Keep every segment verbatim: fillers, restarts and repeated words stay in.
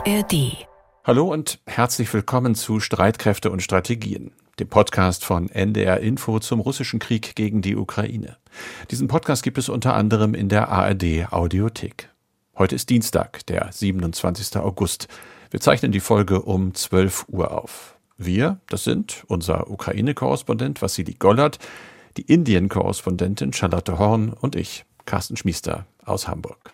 A R D. Hallo und herzlich willkommen zu Streitkräfte und Strategien, dem Podcast von N D R Info zum russischen Krieg gegen die Ukraine. Diesen Podcast gibt es unter anderem in der A R D Audiothek. Heute ist Dienstag, der siebenundzwanzigster August. Wir zeichnen die Folge um zwölf Uhr auf. Wir, das sind unser Ukraine-Korrespondent Wassili Gollert, die Indien-Korrespondentin Charlotte Horn und ich, Carsten Schmiester aus Hamburg.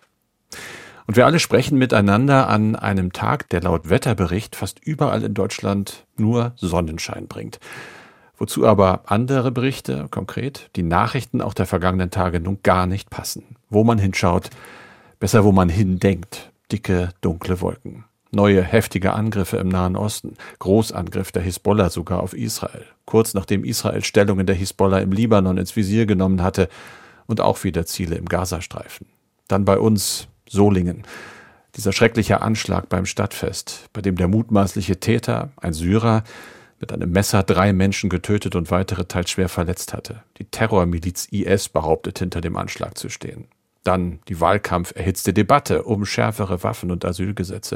Und wir alle sprechen miteinander an einem Tag, der laut Wetterbericht fast überall in Deutschland nur Sonnenschein bringt. Wozu aber andere Berichte, konkret die Nachrichten auch der vergangenen Tage, nun gar nicht passen. Wo man hinschaut, besser wo man hindenkt. Dicke, dunkle Wolken. Neue, heftige Angriffe im Nahen Osten. Großangriff der Hisbollah sogar auf Israel. Kurz nachdem Israel Stellungen der Hisbollah im Libanon ins Visier genommen hatte und auch wieder Ziele im Gazastreifen. Dann bei uns Solingen. Dieser schreckliche Anschlag beim Stadtfest, bei dem der mutmaßliche Täter, ein Syrer, mit einem Messer drei Menschen getötet und weitere teils schwer verletzt hatte. Die Terrormiliz I S behauptet, hinter dem Anschlag zu stehen. Dann die wahlkampferhitzte Debatte um schärfere Waffen- und Asylgesetze.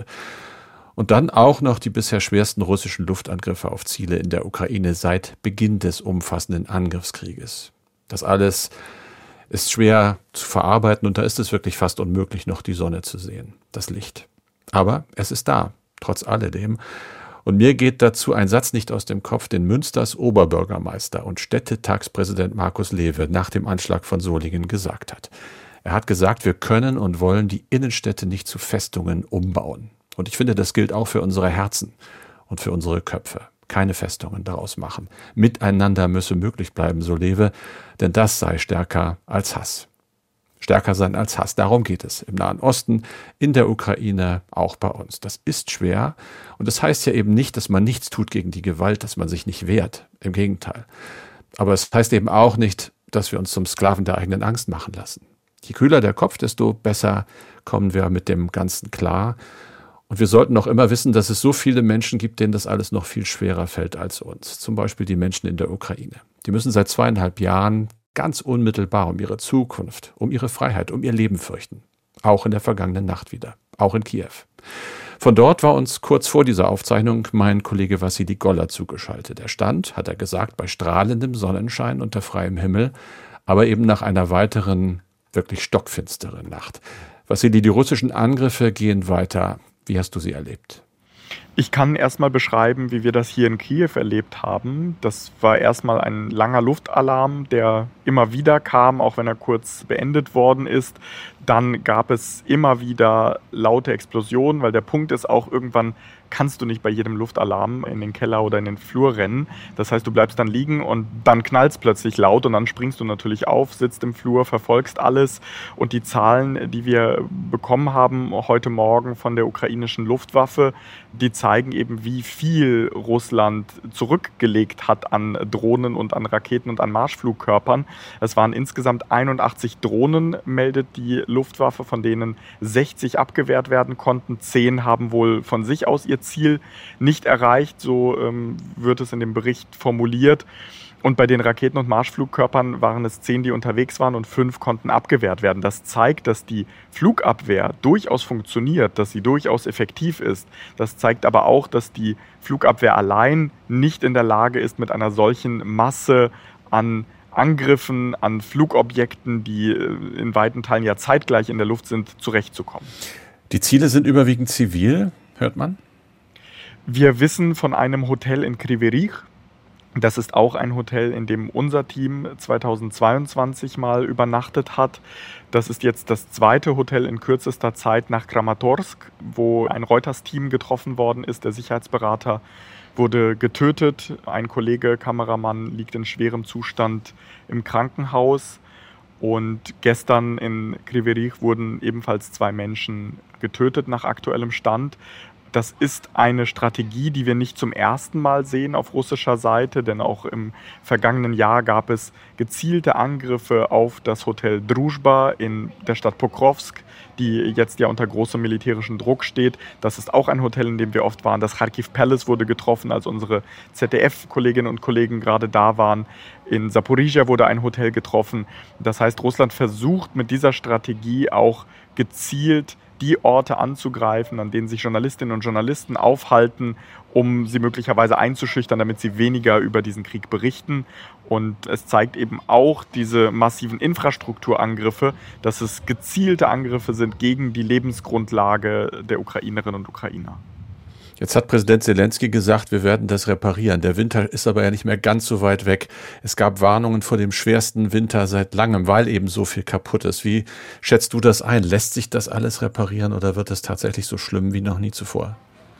Und dann auch noch die bisher schwersten russischen Luftangriffe auf Ziele in der Ukraine seit Beginn des umfassenden Angriffskrieges. Das alles ist schwer zu verarbeiten und da ist es wirklich fast unmöglich, noch die Sonne zu sehen, das Licht. Aber es ist da, trotz alledem. Und mir geht dazu ein Satz nicht aus dem Kopf, den Münsters Oberbürgermeister und Städtetagspräsident Markus Lewe nach dem Anschlag von Solingen gesagt hat. Er hat gesagt, wir können und wollen die Innenstädte nicht zu Festungen umbauen. Und ich finde, das gilt auch für unsere Herzen und für unsere Köpfe. Keine Festungen daraus machen. Miteinander müsse möglich bleiben, so Lewe, denn das sei stärker als Hass. Stärker sein als Hass, darum geht es im Nahen Osten, in der Ukraine, auch bei uns. Das ist schwer und das heißt ja eben nicht, dass man nichts tut gegen die Gewalt, dass man sich nicht wehrt. Im Gegenteil. Aber es heißt eben auch nicht, dass wir uns zum Sklaven der eigenen Angst machen lassen. Je kühler der Kopf, desto besser kommen wir mit dem Ganzen klar. Und wir sollten noch immer wissen, dass es so viele Menschen gibt, denen das alles noch viel schwerer fällt als uns. Zum Beispiel die Menschen in der Ukraine. Die müssen seit zweieinhalb Jahren ganz unmittelbar um ihre Zukunft, um ihre Freiheit, um ihr Leben fürchten. Auch in der vergangenen Nacht wieder. Auch in Kiew. Von dort war uns kurz vor dieser Aufzeichnung mein Kollege Wassili Gollert zugeschaltet. Er stand, hat er gesagt, bei strahlendem Sonnenschein unter freiem Himmel, aber eben nach einer weiteren, wirklich stockfinsteren Nacht. Wassili, die russischen Angriffe gehen weiter. Wie hast du sie erlebt? Ich kann erstmal beschreiben, wie wir das hier in Kiew erlebt haben. Das war erstmal ein langer Luftalarm, der immer wieder kam, auch wenn er kurz beendet worden ist. Dann gab es immer wieder laute Explosionen, weil der Punkt ist auch, irgendwann kannst du nicht bei jedem Luftalarm in den Keller oder in den Flur rennen. Das heißt, du bleibst dann liegen und dann knallt es plötzlich laut und dann springst du natürlich auf, sitzt im Flur, verfolgst alles. Und die Zahlen, die wir bekommen haben heute Morgen von der ukrainischen Luftwaffe, die zeigen eben, wie viel Russland zurückgelegt hat an Drohnen und an Raketen und an Marschflugkörpern. Es waren insgesamt einundachtzig Drohnen, meldet die Luftwaffe, von denen sechzig abgewehrt werden konnten. Zehn haben wohl von sich aus ihr Ziel nicht erreicht, so ähm, wird es in dem Bericht formuliert. Und bei den Raketen- und Marschflugkörpern waren es zehn, die unterwegs waren und fünf konnten abgewehrt werden. Das zeigt, dass die Flugabwehr durchaus funktioniert, dass sie durchaus effektiv ist. Das zeigt aber auch, dass die Flugabwehr allein nicht in der Lage ist, mit einer solchen Masse an Angriffen, an Flugobjekten, die in weiten Teilen ja zeitgleich in der Luft sind, zurechtzukommen. Die Ziele sind überwiegend zivil, hört man? Wir wissen von einem Hotel in Kryvyi Rih. Das ist auch ein Hotel, in dem unser Team zweitausendzweiundzwanzig mal übernachtet hat. Das ist jetzt das zweite Hotel in kürzester Zeit nach Kramatorsk, wo ein Reuters-Team getroffen worden ist. Der Sicherheitsberater wurde getötet. Ein Kollege, Kameramann, liegt in schwerem Zustand im Krankenhaus. Und gestern in Kryvyi Rih wurden ebenfalls zwei Menschen getötet nach aktuellem Stand. Das ist eine Strategie, die wir nicht zum ersten Mal sehen auf russischer Seite, denn auch im vergangenen Jahr gab es gezielte Angriffe auf das Hotel Druzhba in der Stadt Pokrovsk, die jetzt ja unter großem militärischen Druck steht. Das ist auch ein Hotel, in dem wir oft waren. Das Kharkiv Palace wurde getroffen, als unsere Z D F-Kolleginnen und Kollegen gerade da waren. In Saporizhia wurde ein Hotel getroffen. Das heißt, Russland versucht mit dieser Strategie auch gezielt die Orte anzugreifen, an denen sich Journalistinnen und Journalisten aufhalten, um sie möglicherweise einzuschüchtern, damit sie weniger über diesen Krieg berichten. Und es zeigt eben auch diese massiven Infrastrukturangriffe, dass es gezielte Angriffe sind gegen die Lebensgrundlage der Ukrainerinnen und Ukrainer. Jetzt hat Präsident Selenskyj gesagt, wir werden das reparieren. Der Winter ist aber ja nicht mehr ganz so weit weg. Es gab Warnungen vor dem schwersten Winter seit langem, weil eben so viel kaputt ist. Wie schätzt du das ein? Lässt sich das alles reparieren oder wird es tatsächlich so schlimm wie noch nie zuvor?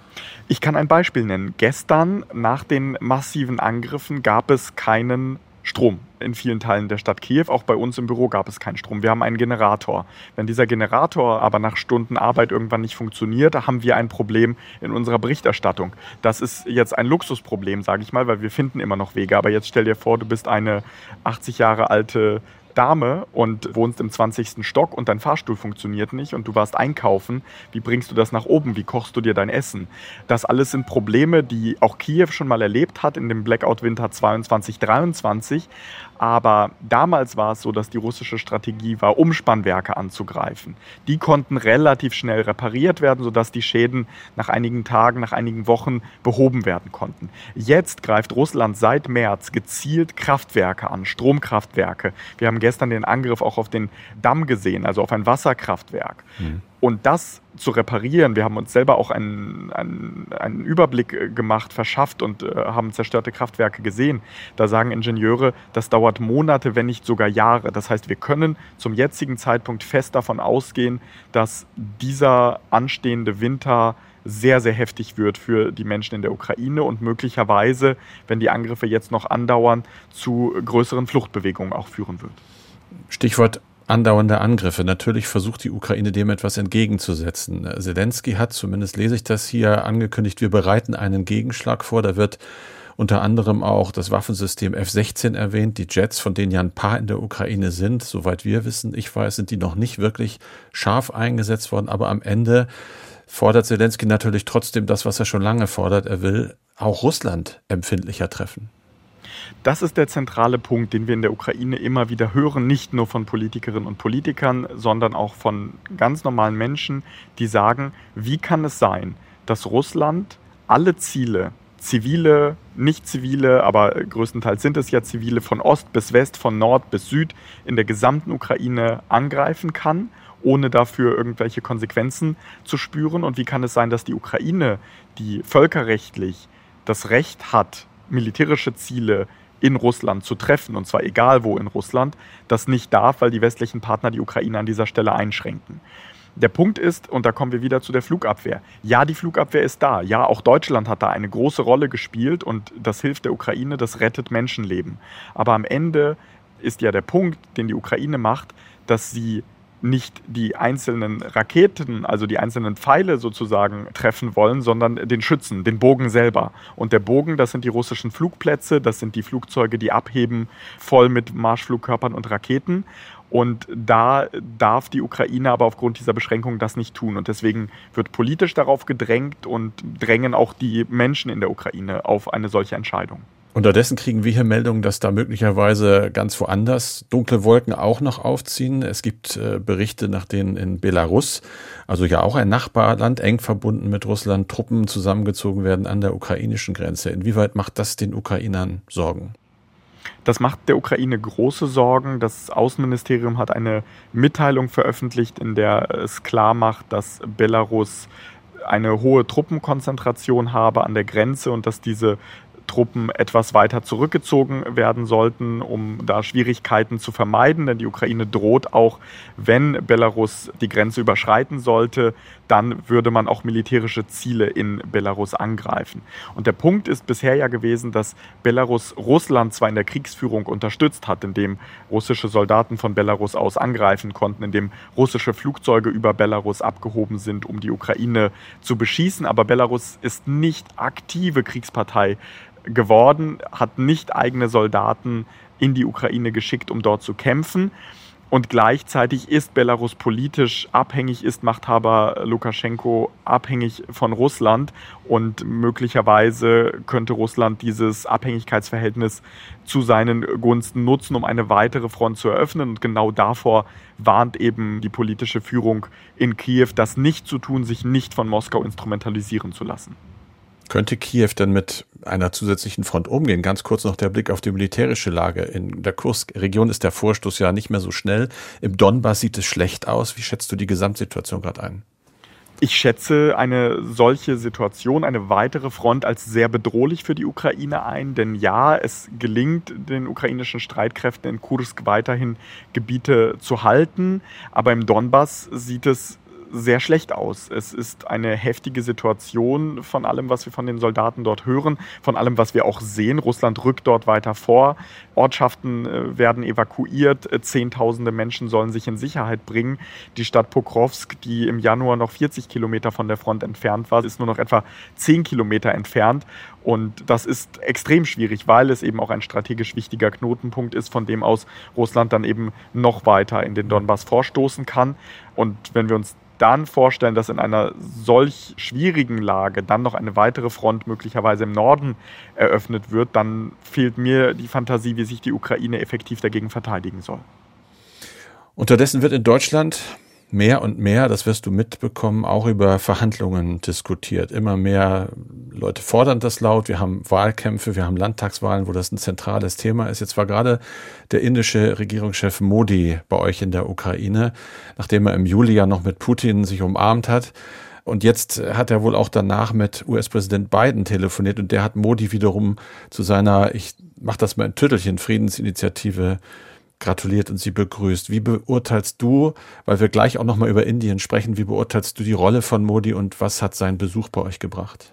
Ich kann ein Beispiel nennen. Gestern nach den massiven Angriffen gab es keinen Strom in vielen Teilen der Stadt Kiew. Auch bei uns im Büro gab es keinen Strom. Wir haben einen Generator. Wenn dieser Generator aber nach Stunden Arbeit irgendwann nicht funktioniert, haben wir ein Problem in unserer Berichterstattung. Das ist jetzt ein Luxusproblem, sage ich mal, weil wir finden immer noch Wege. Aber jetzt stell dir vor, du bist eine achtzig Jahre alte Dame und wohnst im zwanzigsten Stock und dein Fahrstuhl funktioniert nicht und du warst einkaufen. Wie bringst du das nach oben? Wie kochst du dir dein Essen? Das alles sind Probleme, die auch Kiew schon mal erlebt hat in dem Blackout-Winter zweiundzwanzig dreiundzwanzig. Aber damals war es so, dass die russische Strategie war, Umspannwerke anzugreifen. Die konnten relativ schnell repariert werden, sodass die Schäden nach einigen Tagen, nach einigen Wochen behoben werden konnten. Jetzt greift Russland seit März gezielt Kraftwerke an, Stromkraftwerke. Wir haben gestern den Angriff auch auf den Damm gesehen, also auf ein Wasserkraftwerk. Mhm. Und das zu reparieren, wir haben uns selber auch einen, einen, einen Überblick gemacht, verschafft und äh, haben zerstörte Kraftwerke gesehen. Da sagen Ingenieure, das dauert Monate, wenn nicht sogar Jahre. Das heißt, wir können zum jetzigen Zeitpunkt fest davon ausgehen, dass dieser anstehende Winter sehr, sehr heftig wird für die Menschen in der Ukraine und möglicherweise, wenn die Angriffe jetzt noch andauern, zu größeren Fluchtbewegungen auch führen wird. Stichwort andauernde Angriffe. Natürlich versucht die Ukraine dem etwas entgegenzusetzen. Selenskyj hat, zumindest lese ich das hier, angekündigt, wir bereiten einen Gegenschlag vor. Da wird unter anderem auch das Waffensystem F sechzehn erwähnt, die Jets, von denen ja ein paar in der Ukraine sind. Soweit wir wissen, ich weiß, sind die noch nicht wirklich scharf eingesetzt worden. Aber am Ende fordert Selenskyj natürlich trotzdem das, was er schon lange fordert. Er will auch Russland empfindlicher treffen. Das ist der zentrale Punkt, den wir in der Ukraine immer wieder hören, nicht nur von Politikerinnen und Politikern, sondern auch von ganz normalen Menschen, die sagen, wie kann es sein, dass Russland alle Ziele, zivile, nicht zivile, aber größtenteils sind es ja zivile, von Ost bis West, von Nord bis Süd in der gesamten Ukraine angreifen kann, ohne dafür irgendwelche Konsequenzen zu spüren? Und wie kann es sein, dass die Ukraine, die völkerrechtlich das Recht hat, militärische Ziele in Russland zu treffen, und zwar egal wo in Russland, das nicht darf, weil die westlichen Partner die Ukraine an dieser Stelle einschränken? Der Punkt ist, und da kommen wir wieder zu der Flugabwehr. Ja, die Flugabwehr ist da. Ja, auch Deutschland hat da eine große Rolle gespielt und das hilft der Ukraine, das rettet Menschenleben. Aber am Ende ist ja der Punkt, den die Ukraine macht, dass sie nicht die einzelnen Raketen, also die einzelnen Pfeile sozusagen treffen wollen, sondern den Schützen, den Bogen selber. Und der Bogen, das sind die russischen Flugplätze, das sind die Flugzeuge, die abheben, voll mit Marschflugkörpern und Raketen. Und da darf die Ukraine aber aufgrund dieser Beschränkungen das nicht tun. Und deswegen wird politisch darauf gedrängt und drängen auch die Menschen in der Ukraine auf eine solche Entscheidung. Unterdessen kriegen wir hier Meldungen, dass da möglicherweise ganz woanders dunkle Wolken auch noch aufziehen. Es gibt äh, Berichte, nach denen in Belarus, also ja auch ein Nachbarland, eng verbunden mit Russland, Truppen zusammengezogen werden an der ukrainischen Grenze. Inwieweit macht das den Ukrainern Sorgen? Das macht der Ukraine große Sorgen. Das Außenministerium hat eine Mitteilung veröffentlicht, in der es klar macht, dass Belarus eine hohe Truppenkonzentration habe an der Grenze und dass diese Truppen etwas weiter zurückgezogen werden sollten, um da Schwierigkeiten zu vermeiden. Denn die Ukraine droht auch, wenn Belarus die Grenze überschreiten sollte, dann würde man auch militärische Ziele in Belarus angreifen. Und der Punkt ist bisher ja gewesen, dass Belarus Russland zwar in der Kriegsführung unterstützt hat, indem russische Soldaten von Belarus aus angreifen konnten, indem russische Flugzeuge über Belarus abgehoben sind, um die Ukraine zu beschießen, aber Belarus ist nicht aktive Kriegspartei geworden, hat nicht eigene Soldaten in die Ukraine geschickt, um dort zu kämpfen. Und gleichzeitig ist Belarus politisch abhängig, ist Machthaber Lukaschenko abhängig von Russland. Und möglicherweise könnte Russland dieses Abhängigkeitsverhältnis zu seinen Gunsten nutzen, um eine weitere Front zu eröffnen. Und genau davor warnt eben die politische Führung in Kiew, das nicht zu tun, sich nicht von Moskau instrumentalisieren zu lassen. Könnte Kiew denn mit einer zusätzlichen Front umgehen? Ganz kurz noch der Blick auf die militärische Lage. In der Kursk-Region ist der Vorstoß ja nicht mehr so schnell. Im Donbass sieht es schlecht aus. Wie schätzt du die Gesamtsituation gerade ein? Ich schätze eine solche Situation, eine weitere Front als sehr bedrohlich für die Ukraine ein. Denn ja, es gelingt den ukrainischen Streitkräften in Kursk weiterhin Gebiete zu halten. Aber im Donbass sieht es sehr schlecht aus. Es ist eine heftige Situation von allem, was wir von den Soldaten dort hören, von allem, was wir auch sehen. Russland rückt dort weiter vor. Ortschaften werden evakuiert. Zehntausende Menschen sollen sich in Sicherheit bringen. Die Stadt Pokrovsk, die im Januar noch vierzig Kilometer von der Front entfernt war, ist nur noch etwa zehn Kilometer entfernt. Und das ist extrem schwierig, weil es eben auch ein strategisch wichtiger Knotenpunkt ist, von dem aus Russland dann eben noch weiter in den Donbass vorstoßen kann. Und wenn wir uns dann vorstellen, dass in einer solch schwierigen Lage dann noch eine weitere Front möglicherweise im Norden eröffnet wird, dann fehlt mir die Fantasie, wie sich die Ukraine effektiv dagegen verteidigen soll. Unterdessen wird in Deutschland mehr und mehr, das wirst du mitbekommen, auch über Verhandlungen diskutiert. Immer mehr Leute fordern das laut. Wir haben Wahlkämpfe, wir haben Landtagswahlen, wo das ein zentrales Thema ist. Jetzt war gerade der indische Regierungschef Modi bei euch in der Ukraine, nachdem er im Juli ja noch mit Putin sich umarmt hat. Und jetzt hat er wohl auch danach mit U S-Präsident Biden telefoniert und der hat Modi wiederum zu seiner, ich mach das mal ein Tüttelchen, Friedensinitiative gratuliert und sie begrüßt. Wie beurteilst du, weil wir gleich auch nochmal über Indien sprechen, wie beurteilst du die Rolle von Modi und was hat sein Besuch bei euch gebracht?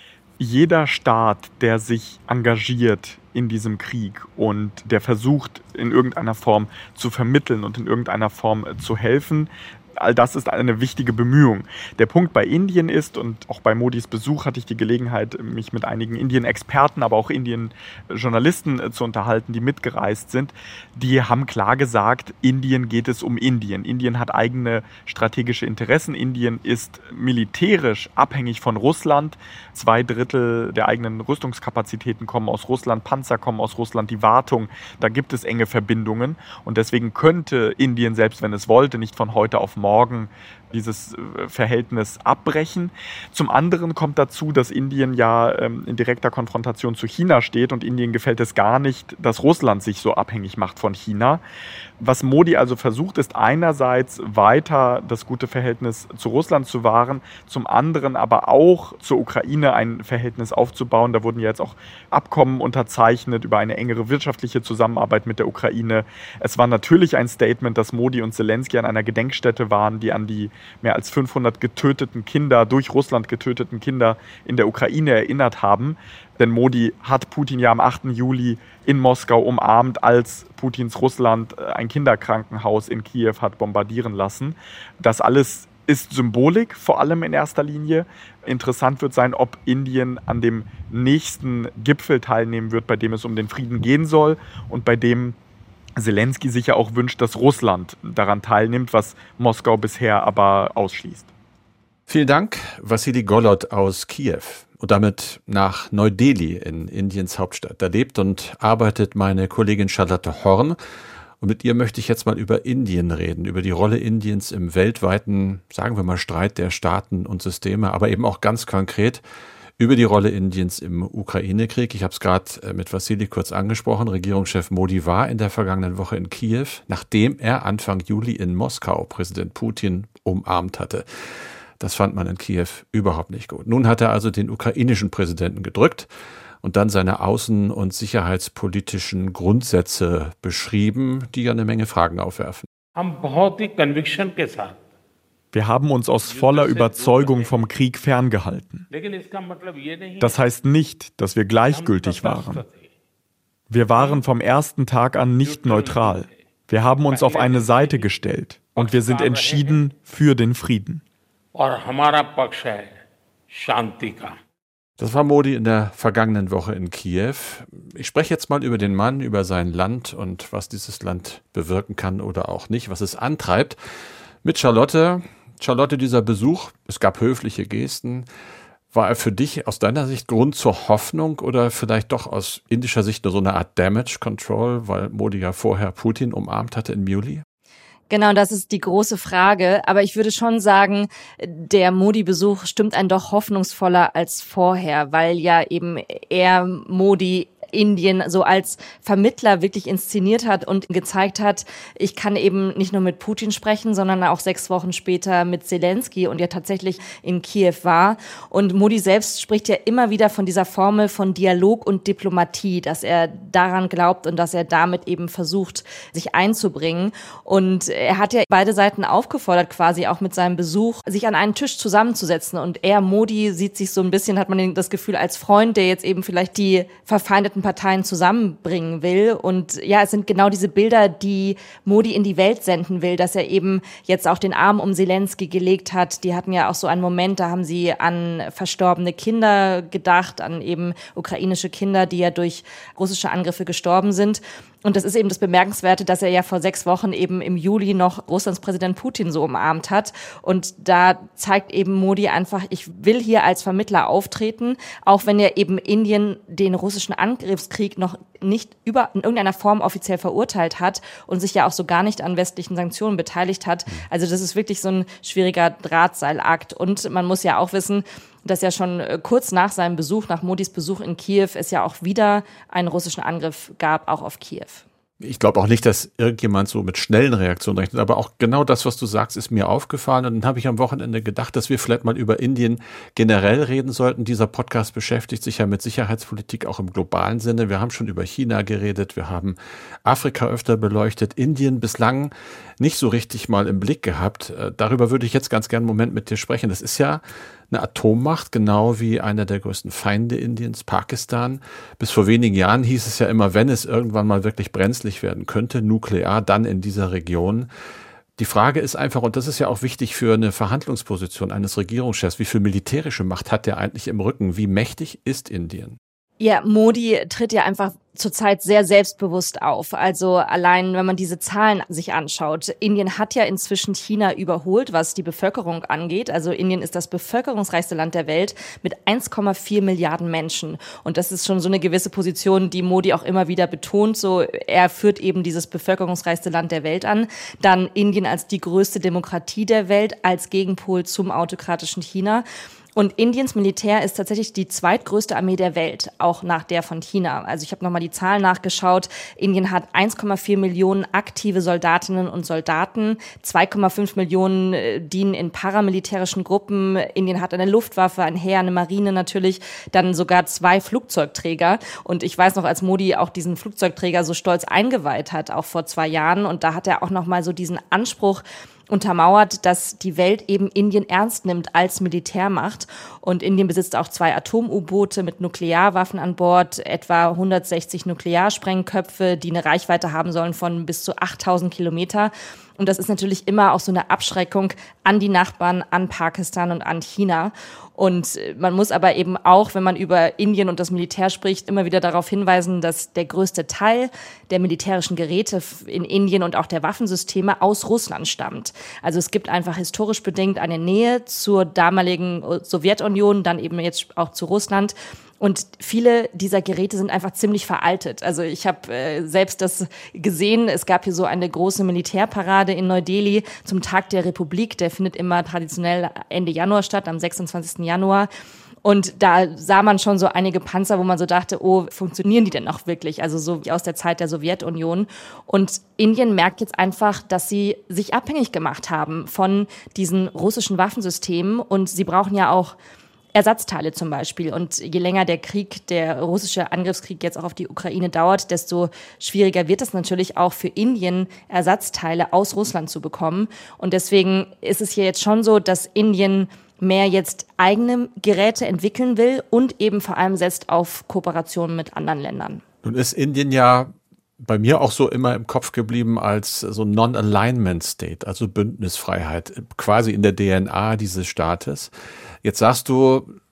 Jeder Staat, der sich engagiert in diesem Krieg und der versucht, in irgendeiner Form zu vermitteln und in irgendeiner Form zu helfen, all das ist eine wichtige Bemühung. Der Punkt bei Indien ist, und auch bei Modis Besuch hatte ich die Gelegenheit, mich mit einigen Indien-Experten, aber auch Indien-Journalisten zu unterhalten, die mitgereist sind. Die haben klar gesagt, Indien geht es um Indien. Indien hat eigene strategische Interessen. Indien ist militärisch abhängig von Russland. Zwei Drittel der eigenen Rüstungskapazitäten kommen aus Russland, Panzer kommen aus Russland, die Wartung, da gibt es enge Verbindungen. Und deswegen könnte Indien, selbst wenn es wollte, nicht von heute auf morgen dieses Verhältnis abbrechen. Zum anderen kommt dazu, dass Indien ja ähm, in direkter Konfrontation zu China steht und Indien gefällt es gar nicht, dass Russland sich so abhängig macht von China. Was Modi also versucht, ist einerseits weiter das gute Verhältnis zu Russland zu wahren, zum anderen aber auch zur Ukraine ein Verhältnis aufzubauen. Da wurden ja jetzt auch Abkommen unterzeichnet über eine engere wirtschaftliche Zusammenarbeit mit der Ukraine. Es war natürlich ein Statement, dass Modi und Zelensky an einer Gedenkstätte waren, die an die mehr als fünfhundert getöteten Kinder, durch Russland getöteten Kinder in der Ukraine erinnert haben. Denn Modi hat Putin ja am achten Juli in Moskau umarmt, als Putins Russland ein Kinderkrankenhaus in Kiew hat bombardieren lassen. Das alles ist Symbolik, vor allem in erster Linie. Interessant wird sein, ob Indien an dem nächsten Gipfel teilnehmen wird, bei dem es um den Frieden gehen soll und bei dem Zelensky sich ja auch wünscht, dass Russland daran teilnimmt, was Moskau bisher aber ausschließt. Vielen Dank, Wassili Golod aus Kiew und damit nach Neu-Delhi in Indiens Hauptstadt. Da lebt und arbeitet meine Kollegin Charlotte Horn. Und mit ihr möchte ich jetzt mal über Indien reden, über die Rolle Indiens im weltweiten, sagen wir mal, Streit der Staaten und Systeme, aber eben auch ganz konkret über die Rolle Indiens im Ukraine-Krieg. Ich habe es gerade mit Wassili kurz angesprochen. Regierungschef Modi war in der vergangenen Woche in Kiew, nachdem er Anfang Juli in Moskau Präsident Putin umarmt hatte. Das fand man in Kiew überhaupt nicht gut. Nun hat er also den ukrainischen Präsidenten gedrückt und dann seine außen- und sicherheitspolitischen Grundsätze beschrieben, die ja eine Menge Fragen aufwerfen. Wir haben uns aus voller Überzeugung vom Krieg ferngehalten. Das heißt nicht, dass wir gleichgültig waren. Wir waren vom ersten Tag an nicht neutral. Wir haben uns auf eine Seite gestellt und wir sind entschieden für den Frieden. Das war Modi in der vergangenen Woche in Kiew. Ich spreche jetzt mal über den Mann, über sein Land und was dieses Land bewirken kann oder auch nicht, was es antreibt. Mit Charlotte. Charlotte, dieser Besuch, es gab höfliche Gesten. War er für dich aus deiner Sicht Grund zur Hoffnung oder vielleicht doch aus indischer Sicht nur so eine Art Damage Control, weil Modi ja vorher Putin umarmt hatte im Juli? Genau, das ist die große Frage. Aber ich würde schon sagen, der Modi-Besuch stimmt einen doch hoffnungsvoller als vorher, weil ja eben er Modi Indien so als Vermittler wirklich inszeniert hat und gezeigt hat, ich kann eben nicht nur mit Putin sprechen, sondern auch sechs Wochen später mit Zelensky und ja tatsächlich in Kiew war. Und Modi selbst spricht ja immer wieder von dieser Formel von Dialog und Diplomatie, dass er daran glaubt und dass er damit eben versucht, sich einzubringen. Und er hat ja beide Seiten aufgefordert, quasi auch mit seinem Besuch, sich an einen Tisch zusammenzusetzen. Und er, Modi, sieht sich so ein bisschen, hat man das Gefühl, als Freund, der jetzt eben vielleicht die verfeindeten Parteien zusammenbringen will. Und ja, es sind genau diese Bilder, die Modi in die Welt senden will, dass er eben jetzt auch den Arm um Zelensky gelegt hat. Die hatten ja auch so einen Moment, da haben sie an verstorbene Kinder gedacht, an eben ukrainische Kinder, die ja durch russische Angriffe gestorben sind. Und das ist eben das Bemerkenswerte, dass er ja vor sechs Wochen eben im Juli noch Russlands Präsident Putin so umarmt hat. Und da zeigt eben Modi einfach, ich will hier als Vermittler auftreten, auch wenn er eben Indien den russischen Angriffskrieg noch nicht über in irgendeiner Form offiziell verurteilt hat und sich ja auch so gar nicht an westlichen Sanktionen beteiligt hat. Also das ist wirklich so ein schwieriger Drahtseilakt. Und man muss ja auch wissen, dass ja schon kurz nach seinem Besuch, nach Modis Besuch in Kiew, es ja auch wieder einen russischen Angriff gab, auch auf Kiew. Ich glaube auch nicht, dass irgendjemand so mit schnellen Reaktionen rechnet, aber auch genau das, was du sagst, ist mir aufgefallen. Und dann habe ich am Wochenende gedacht, dass wir vielleicht mal über Indien generell reden sollten. Dieser Podcast beschäftigt sich ja mit Sicherheitspolitik auch im globalen Sinne. Wir haben schon über China geredet, wir haben Afrika öfter beleuchtet, Indien bislang nicht so richtig mal im Blick gehabt. Darüber würde ich jetzt ganz gern einen Moment mit dir sprechen. Das ist ja eine Atommacht, genau wie einer der größten Feinde Indiens, Pakistan. Bis vor wenigen Jahren hieß es ja immer, wenn es irgendwann mal wirklich brenzlig werden könnte, nuklear, dann in dieser Region. Die Frage ist einfach, und das ist ja auch wichtig für eine Verhandlungsposition eines Regierungschefs, wie viel militärische Macht hat der eigentlich im Rücken? Wie mächtig ist Indien? Ja, Modi tritt ja einfach zurzeit sehr selbstbewusst auf. Also allein, wenn man diese Zahlen sich anschaut. Indien hat ja inzwischen China überholt, was die Bevölkerung angeht. Also Indien ist das bevölkerungsreichste Land der Welt mit eins Komma vier Milliarden Menschen. Und das ist schon so eine gewisse Position, die Modi auch immer wieder betont. So, er führt eben dieses bevölkerungsreichste Land der Welt an. Dann Indien als die größte Demokratie der Welt, als Gegenpol zum autokratischen China. Und Indiens Militär ist tatsächlich die zweitgrößte Armee der Welt, auch nach der von China. Also ich habe nochmal die Zahlen nachgeschaut. Indien hat eins Komma vier Millionen aktive Soldatinnen und Soldaten, zwei Komma fünf Millionen dienen in paramilitärischen Gruppen. Indien hat eine Luftwaffe, ein Heer, eine Marine natürlich, dann sogar zwei Flugzeugträger. Und ich weiß noch, als Modi auch diesen Flugzeugträger so stolz eingeweiht hat, auch vor zwei Jahren. Und da hat er auch nochmal so diesen Anspruch untermauert, dass die Welt eben Indien ernst nimmt als Militärmacht. Und Indien besitzt auch zwei Atom-U-Boote mit Nuklearwaffen an Bord, etwa hundertsechzig Nuklearsprengköpfe, die eine Reichweite haben sollen von bis zu achttausend Kilometer. Und das ist natürlich immer auch so eine Abschreckung an die Nachbarn, an Pakistan und an China. Und man muss aber eben auch, wenn man über Indien und das Militär spricht, immer wieder darauf hinweisen, dass der größte Teil der militärischen Geräte in Indien und auch der Waffensysteme aus Russland stammt. Also es gibt einfach historisch bedingt eine Nähe zur damaligen Sowjetunion, dann eben jetzt auch zu Russland. Und viele dieser Geräte sind einfach ziemlich veraltet. Also ich habe äh, selbst das gesehen. Es gab hier so eine große Militärparade in Neu-Delhi zum Tag der Republik. Der findet immer traditionell Ende Januar statt, am sechsundzwanzigsten Januar. Und da sah man schon so einige Panzer, wo man so dachte, oh, funktionieren die denn noch wirklich? Also so wie aus der Zeit der Sowjetunion. Und Indien merkt jetzt einfach, dass sie sich abhängig gemacht haben von diesen russischen Waffensystemen. Und sie brauchen ja auch Ersatzteile zum Beispiel. Und je länger der Krieg, der russische Angriffskrieg jetzt auch auf die Ukraine dauert, desto schwieriger wird es natürlich auch für Indien, Ersatzteile aus Russland zu bekommen. Und deswegen ist es hier jetzt schon so, dass Indien mehr jetzt eigene Geräte entwickeln will und eben vor allem setzt auf Kooperationen mit anderen Ländern. Nun ist Indien ja bei mir auch so immer im Kopf geblieben als so Non-Alignment-State, also Bündnisfreiheit, quasi in der D N A dieses Staates. Jetzt sagst du,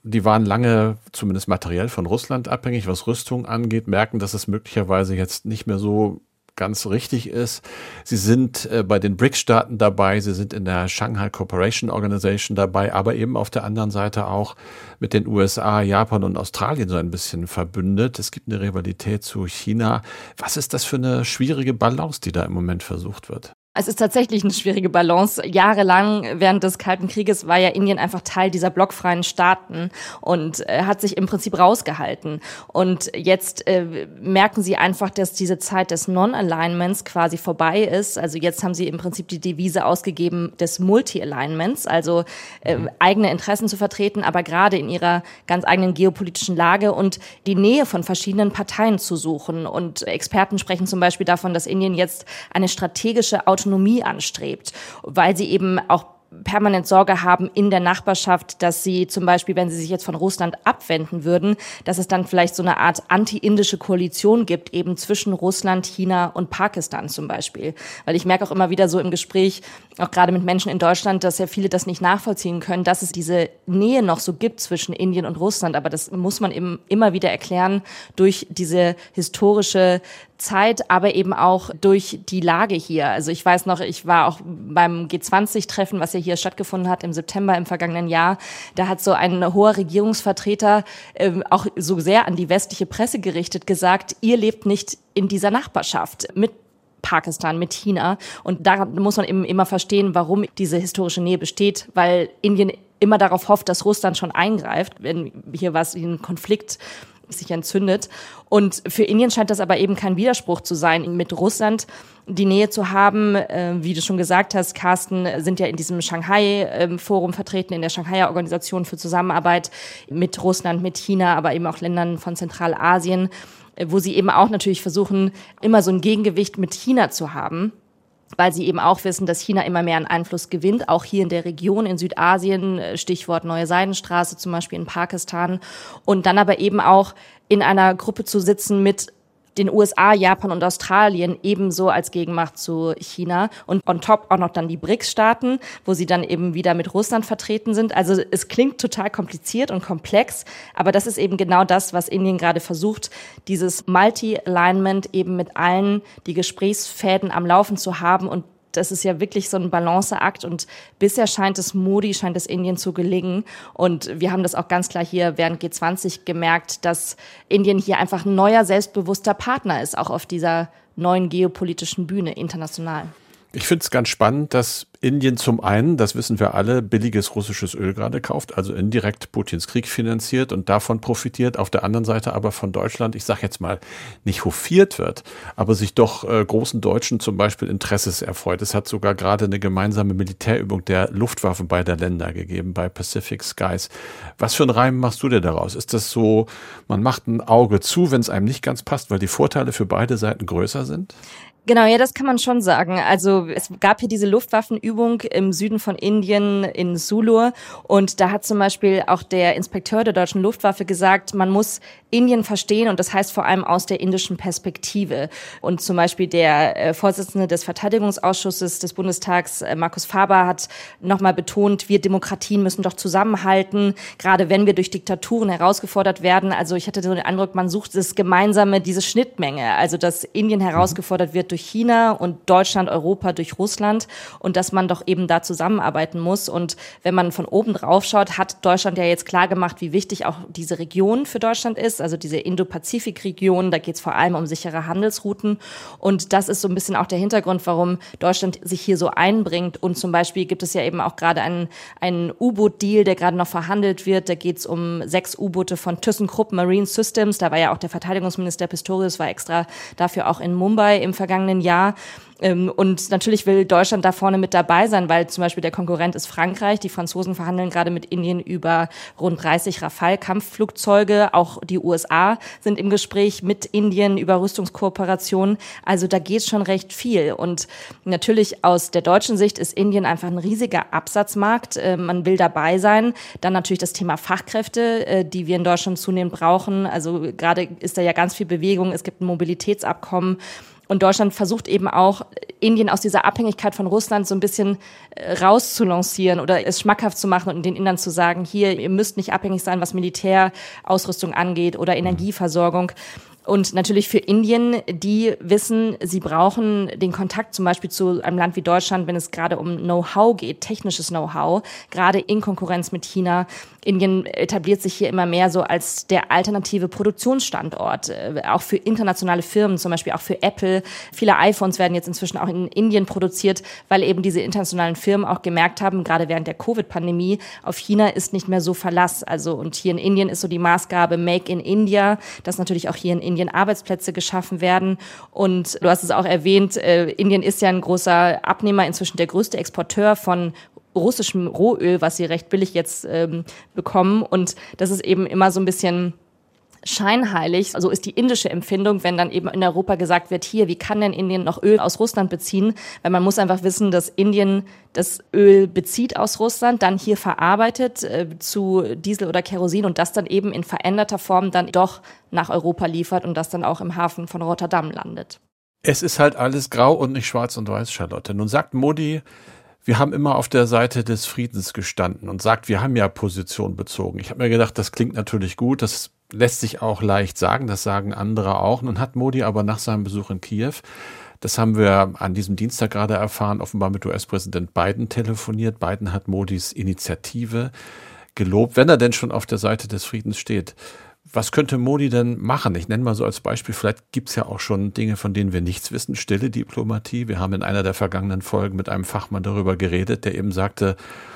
die waren lange, zumindest materiell, von Russland abhängig, was Rüstung angeht, merken, dass es möglicherweise jetzt nicht mehr so ganz richtig ist. Sie sind äh, bei den B R I C S-Staaten dabei, sie sind in der Shanghai Cooperation Organization dabei, aber eben auf der anderen Seite auch mit den U S A, Japan und Australien so ein bisschen verbündet. Es gibt eine Rivalität zu China. Was ist das für eine schwierige Balance, die da im Moment versucht wird? Es ist tatsächlich eine schwierige Balance. Jahrelang während des Kalten Krieges war ja Indien einfach Teil dieser blockfreien Staaten und äh, hat sich im Prinzip rausgehalten. Und jetzt äh, merken sie einfach, dass diese Zeit des Non-Alignments quasi vorbei ist. Also jetzt haben sie im Prinzip die Devise ausgegeben des Multi-Alignments, also äh, eigene Interessen zu vertreten, aber gerade in ihrer ganz eigenen geopolitischen Lage und die Nähe von verschiedenen Parteien zu suchen. Und Experten sprechen zum Beispiel davon, dass Indien jetzt eine strategische Autonomie anstrebt, weil sie eben auch permanent Sorge haben in der Nachbarschaft, dass sie zum Beispiel, wenn sie sich jetzt von Russland abwenden würden, dass es dann vielleicht so eine Art anti-indische Koalition gibt, eben zwischen Russland, China und Pakistan zum Beispiel. Weil ich merke auch immer wieder so im Gespräch, auch gerade mit Menschen in Deutschland, dass ja viele das nicht nachvollziehen können, dass es diese Nähe noch so gibt zwischen Indien und Russland. Aber das muss man eben immer wieder erklären durch diese historische Zeit, aber eben auch durch die Lage hier. Also ich weiß noch, ich war auch beim G zwanzig Treffen, was ja hier stattgefunden hat im September im vergangenen Jahr. Da hat so ein hoher Regierungsvertreter äh, auch so sehr an die westliche Presse gerichtet gesagt, ihr lebt nicht in dieser Nachbarschaft mit Pakistan, mit China. Und da muss man eben immer verstehen, warum diese historische Nähe besteht, weil Indien immer darauf hofft, dass Russland schon eingreift, wenn hier was wie ein Konflikt sich entzündet. Und für Indien scheint das aber eben kein Widerspruch zu sein, mit Russland die Nähe zu haben. Äh, wie du schon gesagt hast, Carsten, sind ja in diesem Shanghai-Forum vertreten, in der Shanghai-Organisation für Zusammenarbeit mit Russland, mit China, aber eben auch Ländern von Zentralasien, wo sie eben auch natürlich versuchen, immer so ein Gegengewicht mit China zu haben, weil sie eben auch wissen, dass China immer mehr an Einfluss gewinnt, auch hier in der Region, in Südasien, Stichwort Neue Seidenstraße zum Beispiel in Pakistan, und dann aber eben auch in einer Gruppe zu sitzen mit den U S A, Japan und Australien ebenso als Gegenmacht zu China und on top auch noch dann die B R I C S-Staaten, wo sie dann eben wieder mit Russland vertreten sind. Also es klingt total kompliziert und komplex, aber das ist eben genau das, was Indien gerade versucht, dieses Multi-Alignment eben mit allen die Gesprächsfäden am Laufen zu haben, und das ist ja wirklich so ein Balanceakt, und bisher scheint es Modi, scheint es Indien zu gelingen. Und wir haben das auch ganz klar hier während G zwanzig gemerkt, dass Indien hier einfach ein neuer, selbstbewusster Partner ist, auch auf dieser neuen geopolitischen Bühne international. Ich finde es ganz spannend, dass Indien zum einen, das wissen wir alle, billiges russisches Öl gerade kauft, also indirekt Putins Krieg finanziert und davon profitiert, auf der anderen Seite aber von Deutschland, ich sage jetzt mal, nicht hofiert wird, aber sich doch äh, großen Deutschen zum Beispiel Interesses erfreut. Es hat sogar gerade eine gemeinsame Militärübung der Luftwaffen beider Länder gegeben, bei Pacific Skies. Was für einen Reim machst du dir daraus? Ist das so, man macht ein Auge zu, wenn es einem nicht ganz passt, weil die Vorteile für beide Seiten größer sind? Genau, ja, das kann man schon sagen. Also es gab hier diese Luftwaffenübung im Süden von Indien in Sulur, und da hat zum Beispiel auch der Inspekteur der deutschen Luftwaffe gesagt, man muss Indien verstehen, und das heißt vor allem aus der indischen Perspektive. Und zum Beispiel der äh, Vorsitzende des Verteidigungsausschusses des Bundestags, äh, Markus Faber, hat nochmal betont, wir Demokratien müssen doch zusammenhalten, gerade wenn wir durch Diktaturen herausgefordert werden. Also ich hatte so den Eindruck, man sucht das Gemeinsame, diese Schnittmenge, also dass Indien herausgefordert wird durch China und Deutschland, Europa durch Russland, und dass man doch eben da zusammenarbeiten muss. Und wenn man von oben drauf schaut, hat Deutschland ja jetzt klar gemacht, wie wichtig auch diese Region für Deutschland ist, also diese Indo-Pazifik-Region. Da geht es vor allem um sichere Handelsrouten, und das ist so ein bisschen auch der Hintergrund, warum Deutschland sich hier so einbringt. Und zum Beispiel gibt es ja eben auch gerade einen, einen U-Boot-Deal, der gerade noch verhandelt wird. Da geht es um sechs U-Boote von ThyssenKrupp Marine Systems. Da war ja auch der Verteidigungsminister Pistorius, war extra dafür auch in Mumbai im vergangenen Jahr. Und natürlich will Deutschland da vorne mit dabei sein, weil zum Beispiel der Konkurrent ist Frankreich. Die Franzosen verhandeln gerade mit Indien über rund dreißig Rafale-Kampfflugzeuge. Auch die U S A sind im Gespräch mit Indien über Rüstungskooperation. Also da geht schon recht viel. Und natürlich aus der deutschen Sicht ist Indien einfach ein riesiger Absatzmarkt. Man will dabei sein. Dann natürlich das Thema Fachkräfte, die wir in Deutschland zunehmend brauchen. Also gerade ist da ja ganz viel Bewegung. Es gibt ein Mobilitätsabkommen. Und Deutschland versucht eben auch, Indien aus dieser Abhängigkeit von Russland so ein bisschen rauszulancieren oder es schmackhaft zu machen und den Indern zu sagen, hier, ihr müsst nicht abhängig sein, was Militärausrüstung angeht oder Energieversorgung. Und natürlich für Indien, die wissen, sie brauchen den Kontakt zum Beispiel zu einem Land wie Deutschland, wenn es gerade um Know-how geht, technisches Know-how, gerade in Konkurrenz mit China. Indien etabliert sich hier immer mehr so als der alternative Produktionsstandort, auch für internationale Firmen, zum Beispiel auch für Apple. Viele iPhones werden jetzt inzwischen auch in Indien produziert, weil eben diese internationalen Firmen auch gemerkt haben, gerade während der Covid-Pandemie, auf China ist nicht mehr so Verlass. Also, und hier in Indien ist so die Maßgabe Make in India, dass natürlich auch hier in Indien Arbeitsplätze geschaffen werden. Und du hast es auch erwähnt, äh, Indien ist ja ein großer Abnehmer, inzwischen der größte Exporteur von russischem Rohöl, was sie recht billig jetzt ähm, bekommen. Und das ist eben immer so ein bisschen scheinheilig. So ist die indische Empfindung, wenn dann eben in Europa gesagt wird, hier, wie kann denn Indien noch Öl aus Russland beziehen? Weil man muss einfach wissen, dass Indien das Öl bezieht aus Russland, dann hier verarbeitet äh, zu Diesel oder Kerosin und das dann eben in veränderter Form dann doch nach Europa liefert und das dann auch im Hafen von Rotterdam landet. Es ist halt alles grau und nicht schwarz und weiß, Charlotte. Nun sagt Modi, wir haben immer auf der Seite des Friedens gestanden und sagt, wir haben ja Position bezogen. Ich habe mir gedacht, das klingt natürlich gut, das lässt sich auch leicht sagen, das sagen andere auch. Nun hat Modi aber nach seinem Besuch in Kiew, das haben wir an diesem Dienstag gerade erfahren, offenbar mit U S-Präsident Biden telefoniert. Biden hat Modis Initiative gelobt, wenn er denn schon auf der Seite des Friedens steht. Was könnte Modi denn machen? Ich nenne mal so als Beispiel, vielleicht gibt es ja auch schon Dinge, von denen wir nichts wissen, stille Diplomatie. Wir haben in einer der vergangenen Folgen mit einem Fachmann darüber geredet, der eben sagte,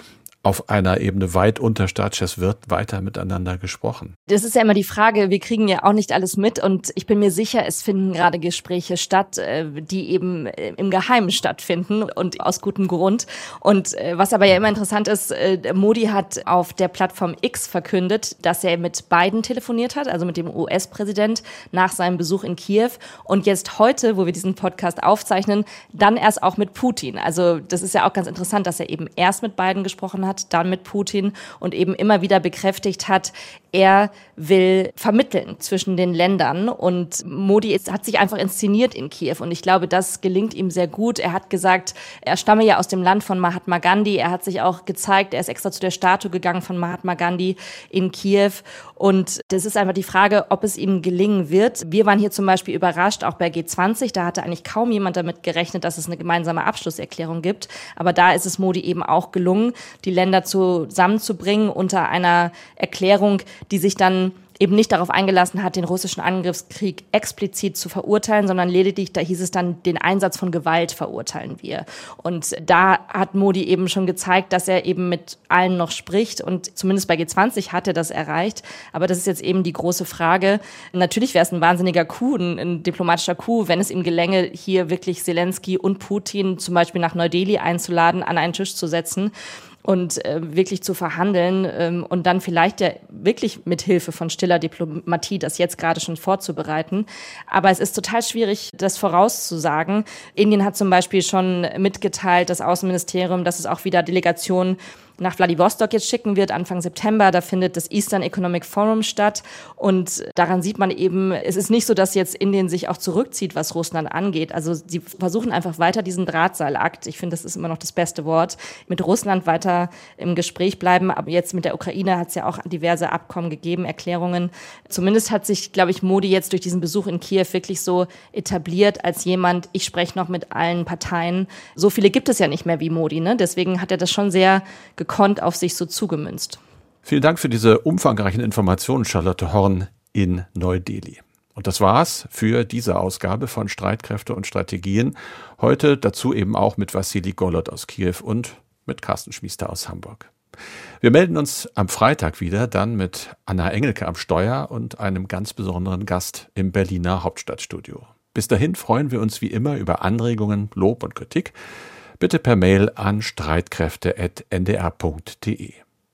auf einer Ebene weit unter Staatschefs wird weiter miteinander gesprochen. Das ist ja immer die Frage, wir kriegen ja auch nicht alles mit und ich bin mir sicher, es finden gerade Gespräche statt, die eben im Geheimen stattfinden und aus gutem Grund. Und was aber ja immer interessant ist, Modi hat auf der Plattform X verkündet, dass er mit Biden telefoniert hat, also mit dem U S-Präsident nach seinem Besuch in Kiew und jetzt heute, wo wir diesen Podcast aufzeichnen, dann erst auch mit Putin. Also das ist ja auch ganz interessant, dass er eben erst mit Biden gesprochen hat, dann mit Putin und eben immer wieder bekräftigt hat, er will vermitteln zwischen den Ländern und Modi ist, hat sich einfach inszeniert in Kiew und ich glaube, das gelingt ihm sehr gut. Er hat gesagt, er stamme ja aus dem Land von Mahatma Gandhi. Er hat sich auch gezeigt, er ist extra zu der Statue gegangen von Mahatma Gandhi in Kiew und das ist einfach die Frage, ob es ihm gelingen wird. Wir waren hier zum Beispiel überrascht, auch bei G zwanzig, da hatte eigentlich kaum jemand damit gerechnet, dass es eine gemeinsame Abschlusserklärung gibt, aber da ist es Modi eben auch gelungen, die Länder zusammenzubringen unter einer Erklärung, die sich dann eben nicht darauf eingelassen hat, den russischen Angriffskrieg explizit zu verurteilen, sondern lediglich, da hieß es dann, den Einsatz von Gewalt verurteilen wir. Und da hat Modi eben schon gezeigt, dass er eben mit allen noch spricht und zumindest bei G zwanzig hat er das erreicht. Aber das ist jetzt eben die große Frage. Natürlich wäre es ein wahnsinniger Coup, ein, ein diplomatischer Coup, wenn es ihm gelänge, hier wirklich Zelensky und Putin zum Beispiel nach Neu-Delhi einzuladen, an einen Tisch zu setzen und äh, wirklich zu verhandeln ähm, und dann vielleicht ja wirklich mit Hilfe von stiller Diplomatie das jetzt gerade schon vorzubereiten. Aber es ist total schwierig, das vorauszusagen. Indien hat zum Beispiel schon mitgeteilt, das Außenministerium, dass es auch wieder Delegationen nach Vladivostok jetzt schicken wird, Anfang September. Da findet das Eastern Economic Forum statt. Und daran sieht man eben, es ist nicht so, dass jetzt Indien sich auch zurückzieht, was Russland angeht. Also sie versuchen einfach weiter diesen Drahtseilakt, ich finde, das ist immer noch das beste Wort, mit Russland weiter im Gespräch bleiben. Aber jetzt mit der Ukraine hat es ja auch diverse Abkommen gegeben, Erklärungen. Zumindest hat sich, glaube ich, Modi jetzt durch diesen Besuch in Kiew wirklich so etabliert als jemand, ich spreche noch mit allen Parteien. So viele gibt es ja nicht mehr wie Modi, ne? Deswegen hat er das schon sehr gekonnt auf sich so zugemünzt. Vielen Dank für diese umfangreichen Informationen, Charlotte Horn in Neu-Delhi. Und das war's für diese Ausgabe von Streitkräfte und Strategien. Heute dazu eben auch mit Wassili Golod aus Kiew und mit Carsten Schmiester aus Hamburg. Wir melden uns am Freitag wieder, dann mit Anna Engelke am Steuer und einem ganz besonderen Gast im Berliner Hauptstadtstudio. Bis dahin freuen wir uns wie immer über Anregungen, Lob und Kritik. Bitte per Mail an streitkräfte at n d r punkt d e.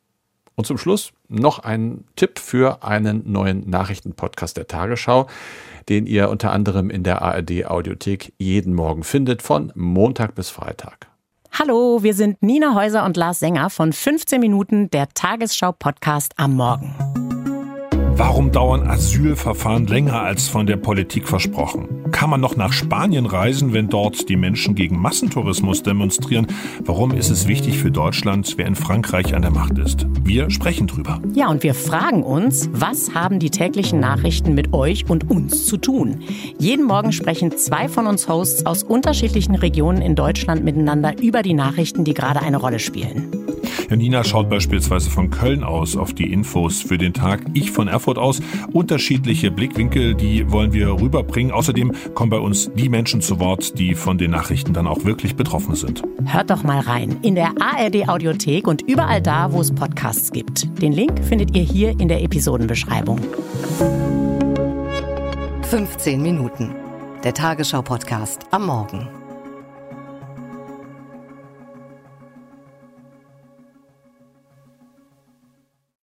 Und zum Schluss noch ein Tipp für einen neuen Nachrichtenpodcast der Tagesschau, den ihr unter anderem in der A R D-Audiothek jeden Morgen findet, von Montag bis Freitag. Hallo, wir sind Nina Häuser und Lars Sänger von fünfzehn Minuten, der Tagesschau-Podcast am Morgen. Warum dauern Asylverfahren länger als von der Politik versprochen? Kann man noch nach Spanien reisen, wenn dort die Menschen gegen Massentourismus demonstrieren? Warum ist es wichtig für Deutschland, wer in Frankreich an der Macht ist? Wir sprechen drüber. Ja, und wir fragen uns, was haben die täglichen Nachrichten mit euch und uns zu tun? Jeden Morgen sprechen zwei von uns Hosts aus unterschiedlichen Regionen in Deutschland miteinander über die Nachrichten, die gerade eine Rolle spielen. Ja, Nina schaut beispielsweise von Köln aus auf die Infos für den Tag, ich von Erfurt aus. Unterschiedliche Blickwinkel, die wollen wir rüberbringen. Außerdem kommen bei uns die Menschen zu Wort, die von den Nachrichten dann auch wirklich betroffen sind. Hört doch mal rein in der A R D-Audiothek und überall da, wo es Podcasts gibt. Den Link findet ihr hier in der Episodenbeschreibung. fünfzehn Minuten. Der Tagesschau-Podcast am Morgen.